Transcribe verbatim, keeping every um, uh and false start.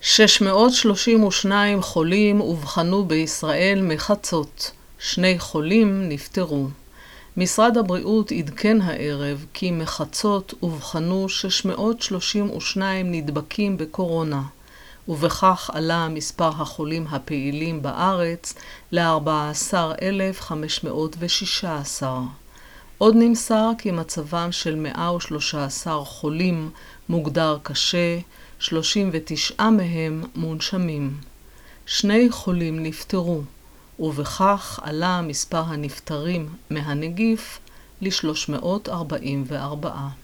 שש מאות שלושים ושניים חולים אובחנו בישראל מחצות. שני חולים נפטרו. משרד הבריאות עדכן הערב כי מחצות אובחנו שש מאות שלושים ושניים נדבקים בקורונה, ובכך עלה מספר החולים הפעילים בארץ ל-ארבעה עשר אלף חמש מאות ושישה עשר. עוד נמסר כי מצבם של מאה ושלושה עשר חולים מוגדר קשה, שלושים ותשעה מהם מונשמים. שני חולים נפטרו, ובכך עלה מספר הנפטרים מהנגיף ל-שלוש מאות ארבעים וארבע.